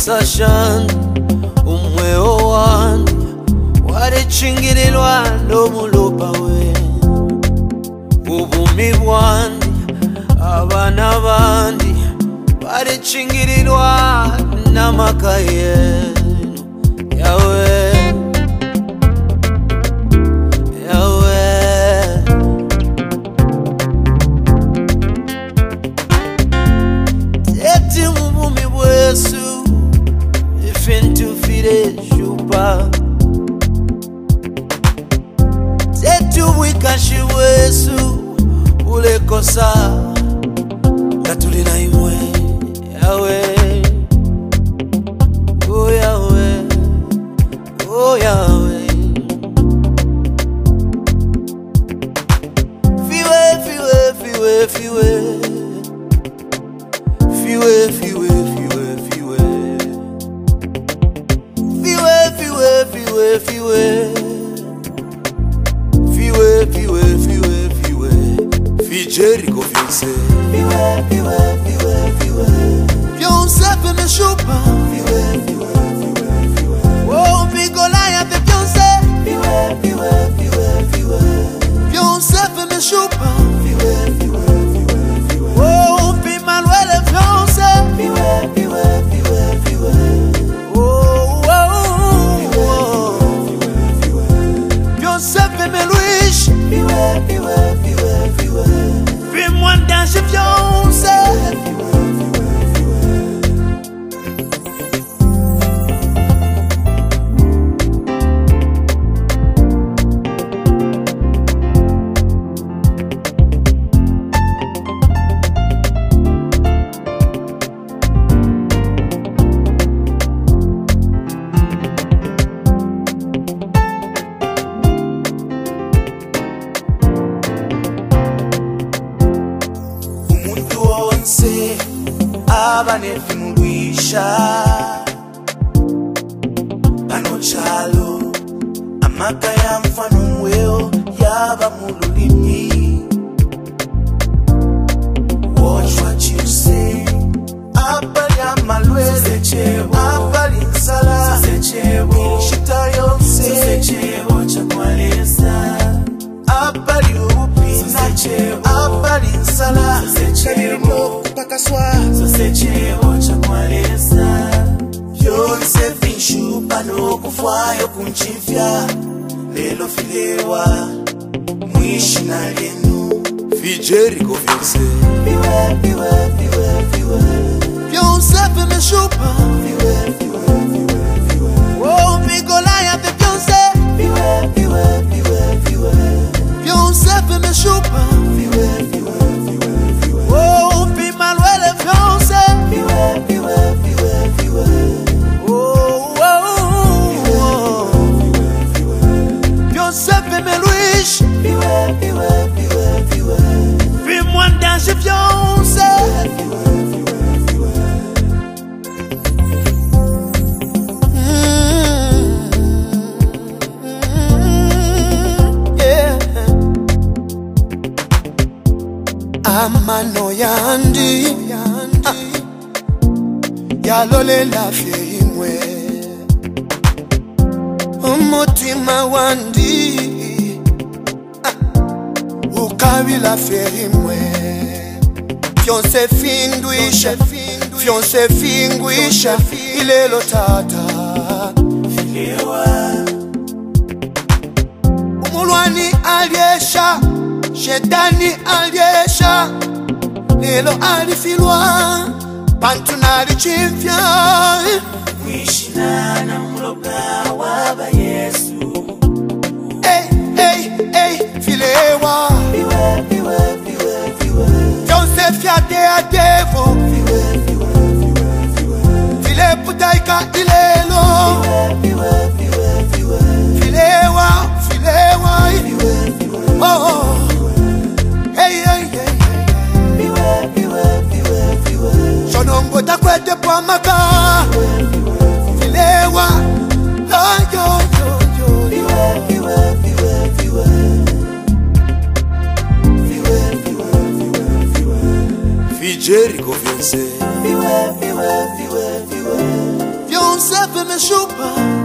sashani umweo wandi warechingirilwa ndomulopa we ubumi bwandi abana bandi barechingirilwa namakaye yawe Fintu fide shupa Zetu wikashi wesu ule kosa Katulina imwe yawe Oh yawe Oh yawe Fiwe fiwe fiwe fiwe Fiwe fiwe Jericho Fiance Fiance fait mes choupas Oh Migolaya fait Fiance Fiance fait mes choupas Oh Pimanuel Fiance Oh Fiance fait mes Louis Fais-moi danser Fiance Abane fimwisha Panochalo Amaka ya mfano mweo Yaba mululimi Watch what you say Abali amalwele Abali nsala Shita yonse Abali upina Abali nsala Pakaswa Sosechebo chakwalesa Fiance finshupa no kufwayo kunchifya Lelo filewa Mwishi na lenu Jericho Fiance Fiance fait mes choupas Oh Migolaya fait Fiance Fiance fait mes choupas Oh Pimanuel Fiance Oh Fiance fait mes Louis Fais-moi danser Fiance Amano yandi Yalole la fieimwe Umutima wandi Ukawi la fieimwe Fiance fingwisha Fiance fingwisha Ilelo tata Filewa Umulwani aliesha Shetani aliesha Lelo alifilwa Pantunari chimfya Wishina na mloga waba Yesu Hey, filewa Fiance fiate a devo File putaika ilelo Filewa Oh Sonongo takwete kwa maka Filewa Jericho Fiance vimeshupa